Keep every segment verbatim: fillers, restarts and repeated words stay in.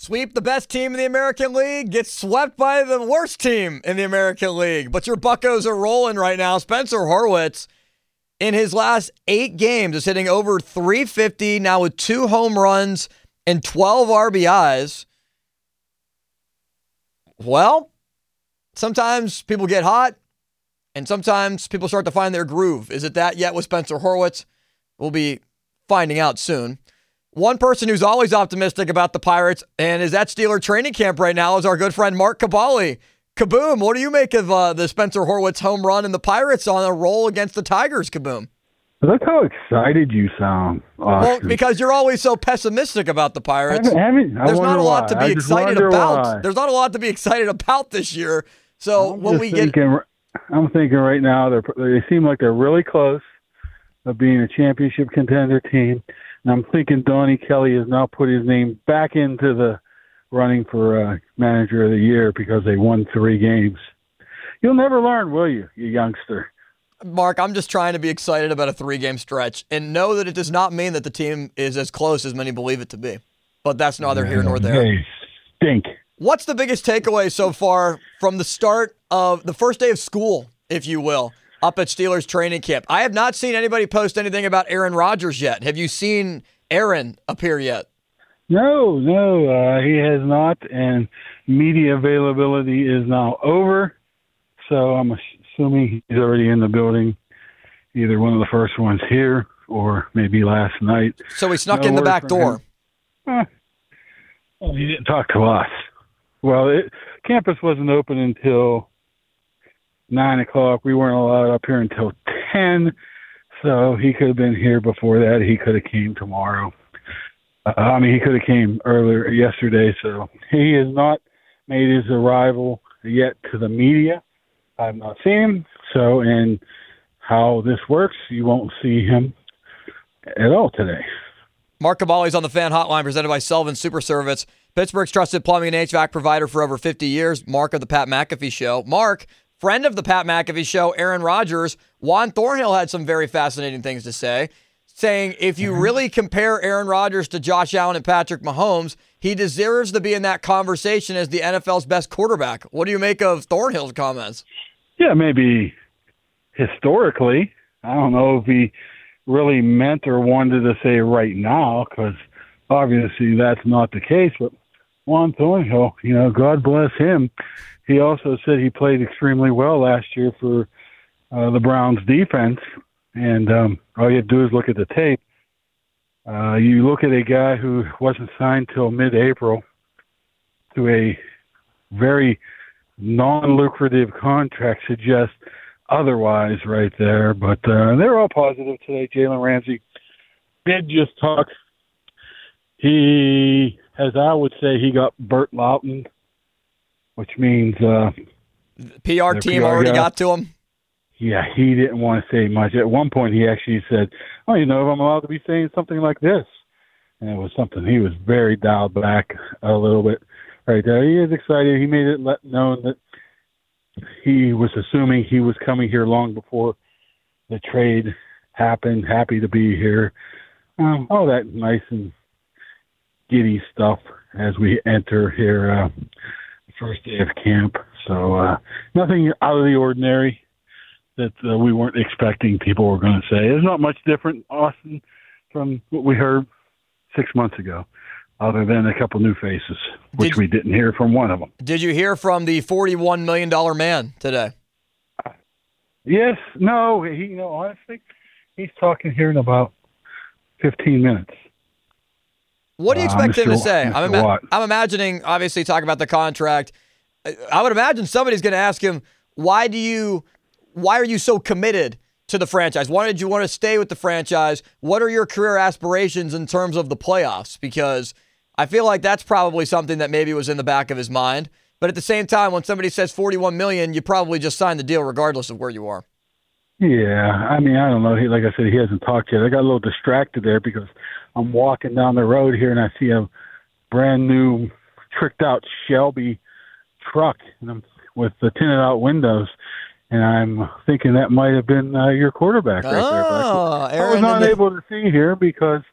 Sweep the best team in the American League, get swept by the worst team in the American League. But your Buccos are rolling right now. Spencer Horwitz, in his last eight games, is hitting over three fifty, now with two home runs and twelve R B Is. Well, sometimes people get hot, and sometimes people start to find their groove. Is it that yet with Spencer Horwitz? We'll be finding out soon. One person who's always optimistic about the Pirates and is at Steeler training camp right now is our good friend Mark Kaboly. Kaboom, what do you make of uh, the Spencer Horwitz home run and the Pirates on a roll against the Tigers, Kaboom? Look how excited you sound, Austin. Well, because you're always so pessimistic about the Pirates. I haven't, I There's not a lot why. to be I just excited wonder about. why. There's not a lot to be excited about this year. So I'm when just we thinking, get, I'm thinking right now they're they seem like they're really close of being a championship contender team. And I'm thinking Donnie Kelly has now put his name back into the running for uh, manager of the year because they won three games. You'll never learn, will you, you youngster? Mark, I'm just trying to be excited about a three-game stretch and know that it does not mean that the team is as close as many believe it to be. But that's neither here nor there. They stink. What's the biggest takeaway so far from the start of the first day of school, if you will, up at Steelers training camp? I have not seen anybody post anything about Aaron Rodgers yet. Have you seen Aaron appear yet? No, no, uh, he has not, and media availability is now over, so I'm assuming he's already in the building, either one of the first ones here or maybe last night. So he snuck No in the word back from door. him. Huh. Well, he didn't talk to us. Well, it, campus wasn't open until nine o'clock. We weren't allowed up here until ten, so he could have been here before that. He could have came tomorrow. Uh, I mean, he could have came earlier yesterday, so he has not made his arrival yet to the media. I've not seen him, so and how this works, you won't see him at all today. Mark Kaboly's on the Fan Hotline presented by Sullivan Super Service, Pittsburgh's trusted plumbing and H V A C provider for over fifty years. Mark of the Pat McAfee Show. Mark, friend of the Pat McAfee Show, Aaron Rodgers. Juan Thornhill had some very fascinating things to say, saying if you really compare Aaron Rodgers to Josh Allen and Patrick Mahomes, he deserves to be in that conversation as the N F L's best quarterback. What do you make of Thornhill's comments? Yeah, maybe historically. I don't know if he really meant or wanted to say right now, because obviously that's not the case. But Juan Thornhill, you know, God bless him. He also said he played extremely well last year for uh, the Browns defense. And um, all you have to do is look at the tape. Uh, you look at a guy who wasn't signed till mid-April to a very non-lucrative contract suggests otherwise right there. But uh, they're all positive today. Jalen Ramsey did just talk. He, as I would say, he got Burt Loughton, which means uh, P R team P R already guy. got to him. Yeah, he didn't want to say much. At one point, he actually said, oh, you know, if I'm allowed to be saying something like this. And it was something he was very dialed back a little bit right there. He is excited. He made it let known that he was assuming he was coming here long before the trade happened. Happy to be here. Um, all that nice and giddy stuff as we enter here uh, the first day of camp. So uh, nothing out of the ordinary that uh, we weren't expecting people were going to say. It's not much different, Austin, from what we heard six months ago, other than a couple new faces, which Did, we didn't hear from one of them. Did you hear from the forty-one million dollars man today? Yes. No. He, you know, honestly, he's talking here in about fifteen minutes. What do you expect uh, him to say? Mister I'm, ima- Watt. I'm imagining, obviously, talking about the contract. I would imagine somebody's going to ask him, why do you, why are you so committed to the franchise? Why did you want to stay with the franchise? What are your career aspirations in terms of the playoffs? Because I feel like that's probably something that maybe was in the back of his mind. But at the same time, when somebody says forty-one million dollars, you probably just sign the deal regardless of where you are. Yeah, I mean, I don't know. He, like I said, he hasn't talked yet. I got a little distracted there because I'm walking down the road here and I see a brand new tricked out Shelby truck and I'm with the tinted out windows. And I'm thinking that might have been uh, your quarterback right oh, there. But I, I Aaron was not the... able to see here because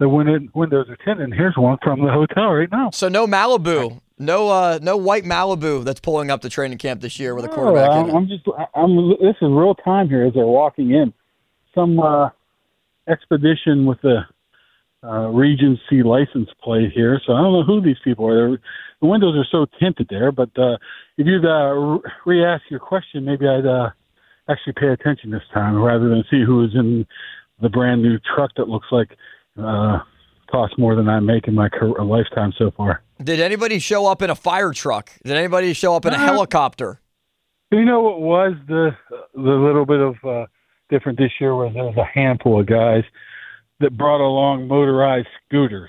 the win- windows are tinted. And here's one from the hotel right now. So no Malibu, no uh, no white Malibu that's pulling up to training camp this year with a No, quarterback I'm, in it. I'm just, I'm. This is real time here as they're walking in. Some uh, expedition with the uh, Regency license plate here, so I don't know who these people are. They're, the windows are so tinted there, but uh, if you'd uh, re-ask your question, maybe I'd uh, actually pay attention this time rather than see who is in the brand new truck that looks like uh, costs more than I make in my career, lifetime so far. Did anybody show up in a fire truck? Did anybody show up in a Uh, helicopter? You know what was the the little bit of uh, different this year was there was a handful of guys that brought along motorized scooters.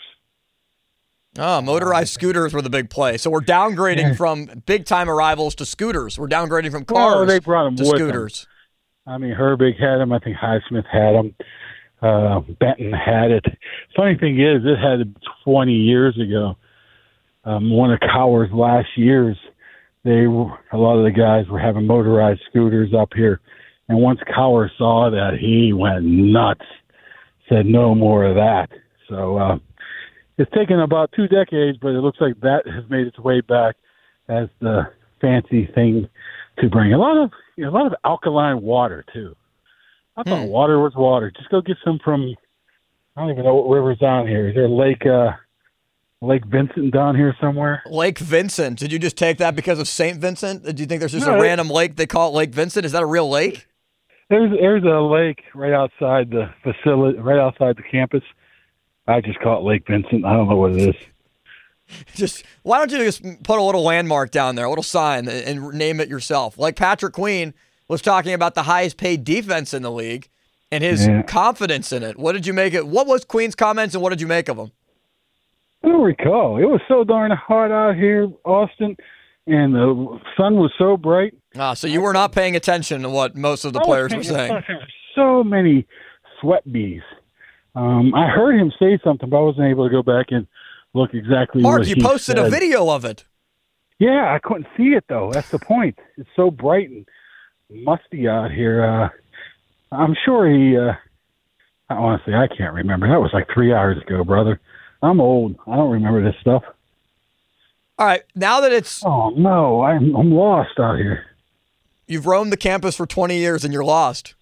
Oh, motorized scooters were the big play. So we're downgrading Yeah. from big-time arrivals to scooters. We're downgrading from Well, cars they brought 'em to with scooters. I mean, Herbig had them. I think Highsmith had them. Uh, Benton had it. Funny thing is, it had twenty years ago. Um, one of Cower's last years, they were, a lot of the guys were having motorized scooters up here. And once Cower saw that, he went nuts. Said no more of that. So uh, it's taken about two decades, but it looks like that has made its way back as the fancy thing to bring. A lot of you know, a lot of alkaline water too. I thought Hmm. water was water. Just go get some from. I don't even know what river's down here. Is there Lake uh, Lake Vincent down here somewhere? Lake Vincent. Did you just take that because of Saint Vincent? Do you think there's just No, a it- random lake they call it Lake Vincent? Is that a real lake? There's there's a lake right outside the facility, right outside the campus. I just call it Lake Vincent. I don't know what it is. Just why don't you just put a little landmark down there, a little sign, and, and name it yourself? Like Patrick Queen was talking about the highest paid defense in the league and his Yeah. confidence in it. What did you make it? What was Queen's comments and what did you make of them? I don't recall. It was so darn hot out here, Austin, and the sun was so bright. Ah, so you were not paying attention to what most of the I was players paying were saying. attention to So many sweat bees. Um, I heard him say something, but I wasn't able to go back and look exactly Mark, what you he posted said. a video of it. Yeah, I couldn't see it, though. That's the point. It's so bright and musty out here. Uh, I'm sure he, uh, honestly, I can't remember. That was like three hours ago, brother. I'm old. I don't remember this stuff. All right, now that it's Oh, no, I'm, I'm lost out here. you've roamed the campus for twenty years and you're lost.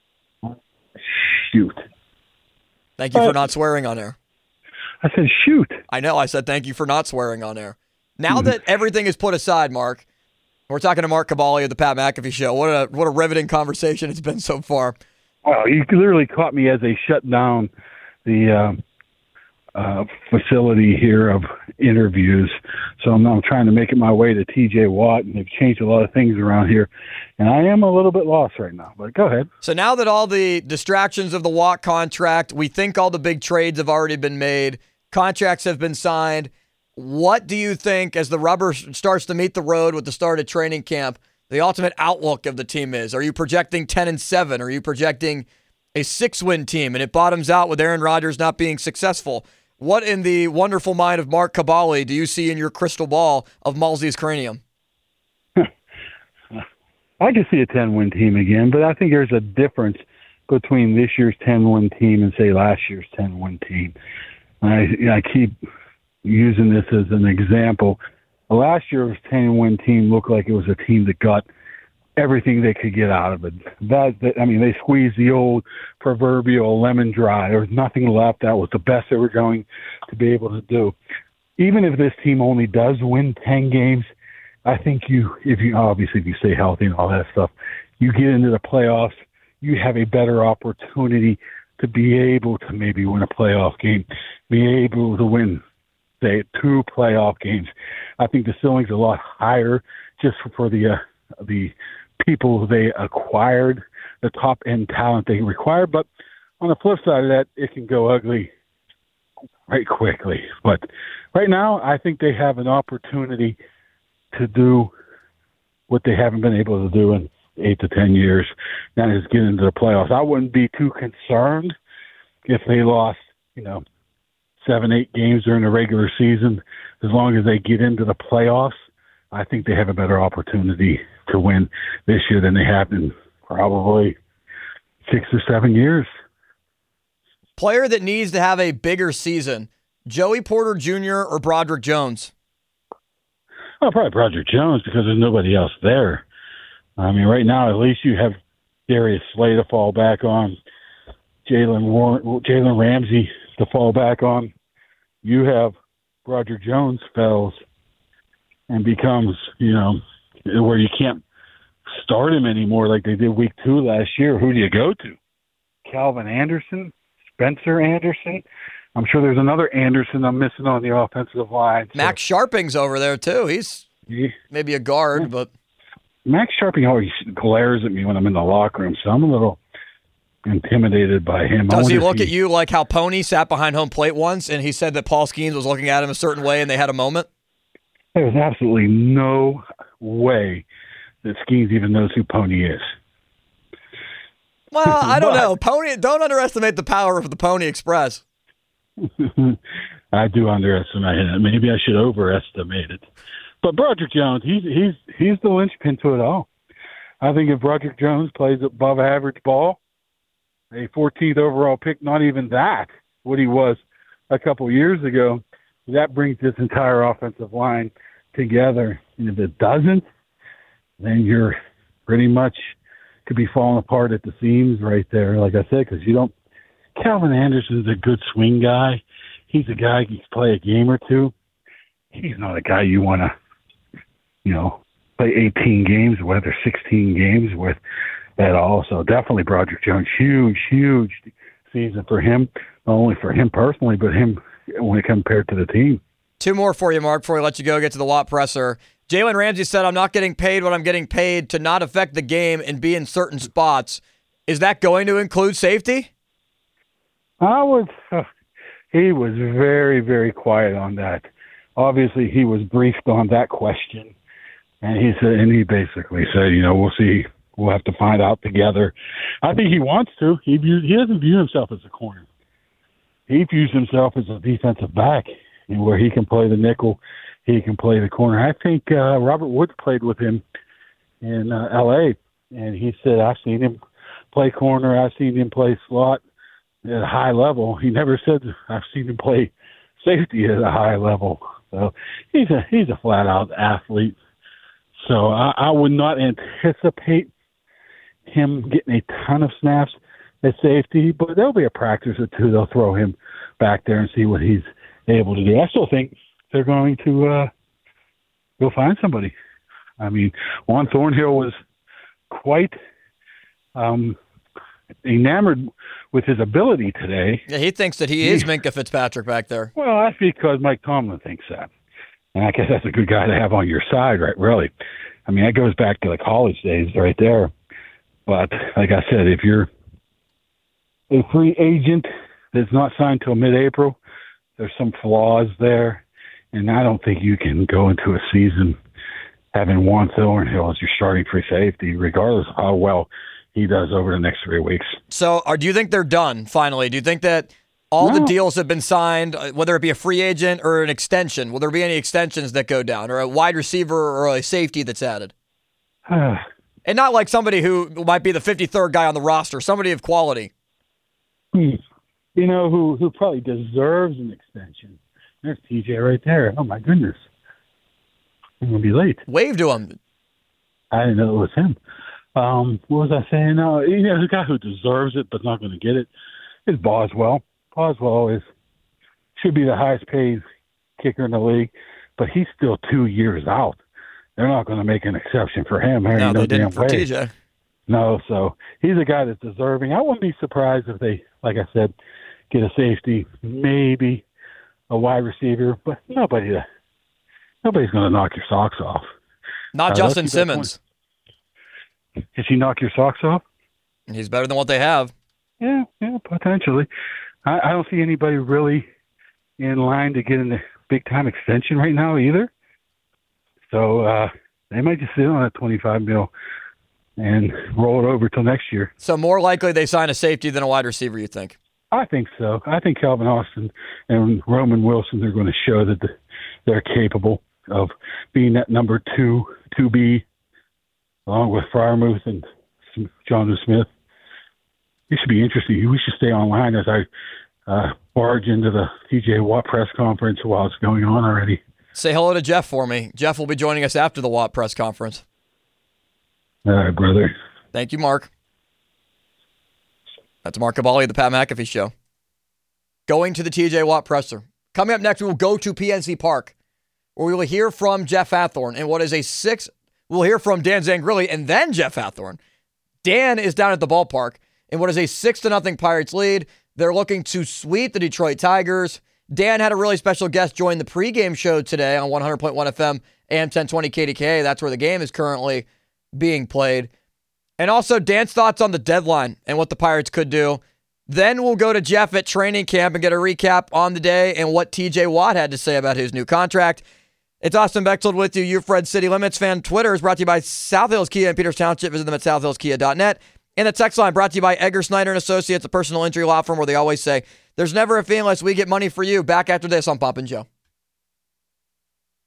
Shoot. Thank you for Uh, not swearing on air. I said, shoot. I know. I said thank you for not swearing on air. Now Mhm. that everything is put aside, Mark, we're talking to Mark Cabali of the Pat McAfee Show. What a what a riveting conversation it's been so far. Well, you literally caught me as they shut down the um, uh, facility here of interviews. So I'm, I'm trying to make it my way to T J Watt, and they've changed a lot of things around here. And I am a little bit lost right now, but go ahead. So now that all the distractions of the Watt contract, we think all the big trades have already been made, contracts have been signed. What do you think, as the rubber starts to meet the road with the start of training camp, the ultimate outlook of the team is? Are you projecting ten and seven? Are you projecting a six-win team and it bottoms out with Aaron Rodgers not being successful? What in the wonderful mind of Mark Cabali do you see in your crystal ball of Malsey's cranium? I can see a ten-win team again, but I think there's a difference between this year's ten-win team and, say, last year's ten-win team. I, I keep using this as an example. Last year's ten-win team looked like it was a team that got everything they could get out of it. That, that I mean, they squeezed the old proverbial lemon dry. There was nothing left. That was the best they were going to be able to do. Even if this team only does win ten games, I think you, if you obviously if you stay healthy and all that stuff, you get into the playoffs, you have a better opportunity to be able to maybe win a playoff game, be able to win, say, two playoff games. I think the ceiling's a lot higher just for the uh, the people they acquired, the top end talent they required. But on the flip side of that, it can go ugly right quickly. But right now, I think they have an opportunity to do what they haven't been able to do in eight to ten years, that is get into the playoffs. I wouldn't be too concerned if they lost, you know, seven, eight games during the regular season. As long as they get into the playoffs, I think they have a better opportunity to win this year than they have in probably six or seven years. Player that needs to have a bigger season, Joey Porter Junior or Broderick Jones? Oh, probably Broderick Jones because there's nobody else there. I mean, right now, at least you have Darius Slay to fall back on, Jalen Warren, Jalen Ramsey to fall back on. You have Broderick Jones fails and becomes, you know, where you can't start him anymore like they did week two last year. Who do you go to? Calvin Anderson? Spencer Anderson? I'm sure there's another Anderson I'm missing on the offensive line. So. Max Sharping's over there, too. He's yeah. maybe a guard, yeah. but... Max Sharping always glares at me when I'm in the locker room, so I'm a little intimidated by him. Does he look he... at you like how Pony sat behind home plate once, and he said that Paul Skeens was looking at him a certain way, and they had a moment? There's absolutely no way that Skeens even knows who Pony is. Well, I don't but... know. Pony. Don't underestimate the power of the Pony Express. I do underestimate it. Maybe I should overestimate it. But Broderick Jones, he's he's he's the linchpin to it all. I think if Broderick Jones plays above average ball, a fourteenth overall pick, not even that, what he was a couple years ago, that brings this entire offensive line together. And if it doesn't, then you're pretty much could be falling apart at the seams right there, like I said, because you don't. Calvin Anderson's a good swing guy. He's a guy who can play a game or two. He's not a guy you want to, you know, play eighteen games with or sixteen games with at all. So definitely Broderick Jones, huge, huge season for him, not only for him personally, but him when it compared to the team. Two more for you, Mark, before we let you go get to the lot presser. Jalen Ramsey said, I'm not getting paid what I'm getting paid to not affect the game and be in certain spots. Is that going to include safety? I would. Uh, he was very, very quiet on that. Obviously, he was briefed on that question, and he said, and he basically said, you know, we'll see. We'll have to find out together. I think he wants to. He views, he doesn't view himself as a corner. He views himself as a defensive back, and where he can play the nickel, he can play the corner. I think uh, Robert Woods played with him in uh, L A, and he said, I've seen him play corner. I've seen him play slot at a high level. He never said, I've seen him play safety at a high level. So he's a he's a flat-out athlete. So I, I would not anticipate him getting a ton of snaps at safety, but there'll be a practice or two. They'll throw him back there and see what he's able to do. I still think they're going to uh, go find somebody. I mean, Juan Thornhill was quite um, enamored with his ability today. Yeah, he thinks that he is Minkah Fitzpatrick back there. Well, that's because Mike Tomlin thinks that. And I guess that's a good guy to have on your side, right, really. I mean, that goes back to the college days right there. But like I said, if you're a free agent that's not signed till mid-April, there's some flaws there. And I don't think you can go into a season having Juan Thornhill as your starting free safety, regardless of how well he does over the next three weeks. So or do you think they're done, finally? Do you think that all no. the deals have been signed, whether it be a free agent or an extension? Will there be any extensions that go down, or a wide receiver or a safety that's added? And not like somebody who might be the fifty-third guy on the roster, somebody of quality. Hmm. You know, who who probably deserves an extension. There's T J right there. Oh, my goodness. I'm going to be late. Wave to him. I didn't know it was him. Um, what was I saying? Uh, you know, the guy who deserves it but not going to get it is Boswell. Boswell is should be the highest paid kicker in the league, but he's still two years out. They're not going to make an exception for him. There no, they no didn't for way. T J. No, so he's a guy that's deserving. I wouldn't be surprised if they, like I said, get a safety, maybe a wide receiver, but nobody, nobody's going to knock your socks off. Not uh, Justin Simmons. Does he knock your socks off? He's better than what they have. Yeah, yeah, potentially. I, I don't see anybody really in line to get in the big-time extension right now either. So uh, they might just sit on a twenty-five mil and roll it over till next year. So more likely they sign a safety than a wide receiver, you think? I think so. I think Calvin Austin and Roman Wilson are going to show that the, they're capable of being that number two, two B, along with Freiermuth and Jonnu Smith. It should be interesting. We should stay online as I uh, barge into the T J Watt press conference while it's going on already. Say hello to Jeff for me. Jeff will be joining us after the Watt press conference. All right, brother. Thank you, Mark. That's Mark Kaboly, the Pat McAfee Show. Going to the T J Watt presser. Coming up next, we will go to P N C Park, where we will hear from Jeff Hathorn in what is a six. We'll hear from Dan Zangrilli and then Jeff Hathorn. Dan is down at the ballpark in what is a six to nothing Pirates lead. They're looking to sweep the Detroit Tigers. Dan had a really special guest join the pregame show today on one hundred point one F M, A M ten twenty K D K A. That's where the game is currently being played. And also Dan's thoughts on the deadline and what the Pirates could do. Then we'll go to Jeff at training camp and get a recap on the day and what T J Watt had to say about his new contract. It's Austin Bechtold with you. Your Fred City Limits fan. Twitter is brought to you by South Hills Kia in Peters Township. Visit them at south hills kia dot net. And the text line brought to you by Edgar Snyder and Associates, a personal injury law firm where they always say, there's never a fee unless we get money for you. Back after this on Pop and Joe.